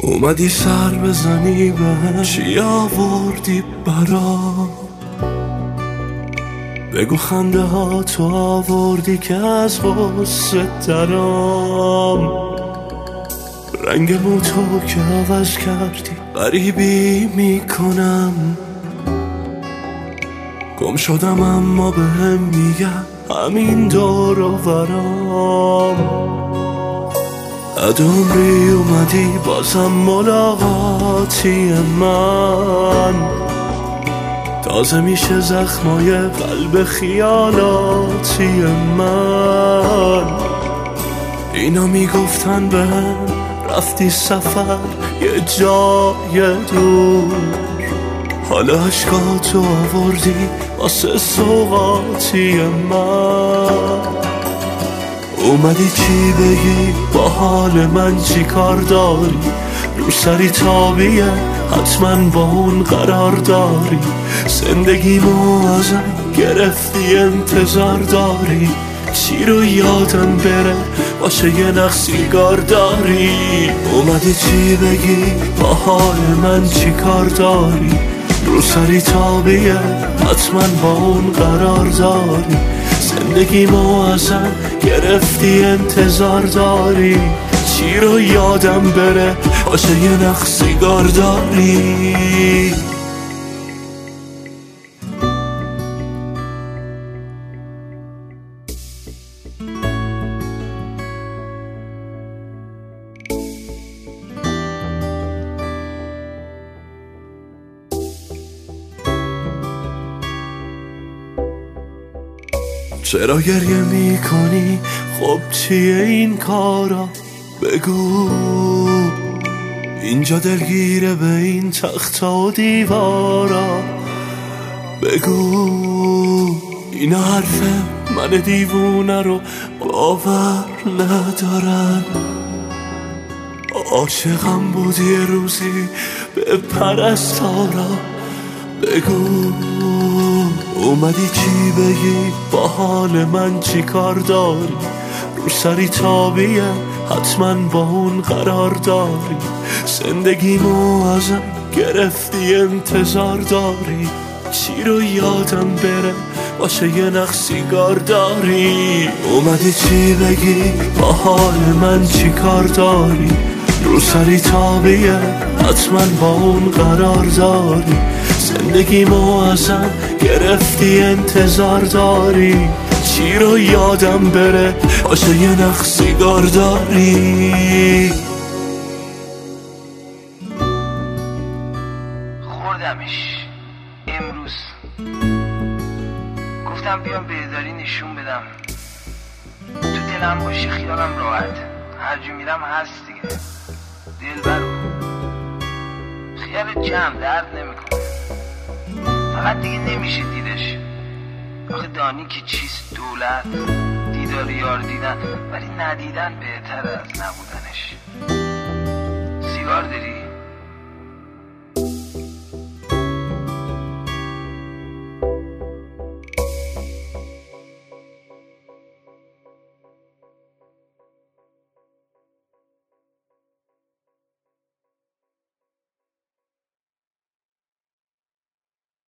اومدی سر بزنی به چی آوردی برام، بگو خنده ها تو آوردی که از غصه درام، رنگ موتو که عوض کردی غریبی میکنم، گم شدم اما بهم میگم همین دور و برام. عمری اومدی بازم ملاقاتی من، تازه میشه زخمای قلب خیالاتی من. اینا میگفتن بهم رفتی سفر یه جای دور، حالا عشقاتو آوردی واسه سوغاتی من. اومدی چی بگی با حال من چی کار داری، رو سری تابیه حتما با اون قرار داری، زندگیمو ازم گرفتی انتظار داری، چی رو یادم بره باشه یه نخ سیگار داری. اومدی چی بگی با حال من چی کار داری، رو سری تابیه حتما با اون قرار داری، زندگیمو ازم گرفتی انتظار داری، چی رو یادم بره باشه یه نخ سیگار داری. چرا گریه میکنی؟ خب چیه این کارا؟ بگو اینجا دلگیره به این تخت و دیوارا، بگو اینا حرفه من دیوونه رو باور ندارن. عاشقم بودی یه روزی به پرستارا، بگو اومدی چی بگی با حال من چی کار داری، رو سری تابیه حتما با اون قرار داری، زندگیمو ازم گرفتی انتظار داری، چی رو یادم بره باشه یه نخ سیگار داری. اومدی چی بگی با حال من چی کار داری، رو سری تابیه حتما با اون قرار داری، زندگیمو ازم گرفتی انتظار داری، چی رو یادم بره باشه یه نخ سیگار داری. خوردمش امروز، گفتم بیام بهداری نشون بدم، تو دلم باشه خیالم راحت، هر جا میرم هست دیگه. دلبرو خیالت جمع درد نمیکنه، فقط دیگه نمیشه دیدش. آخه دانی که چیست دولت، دیدار یار دیدن، ولی ندیدن بهتر از نبودنش. سیگار داری؟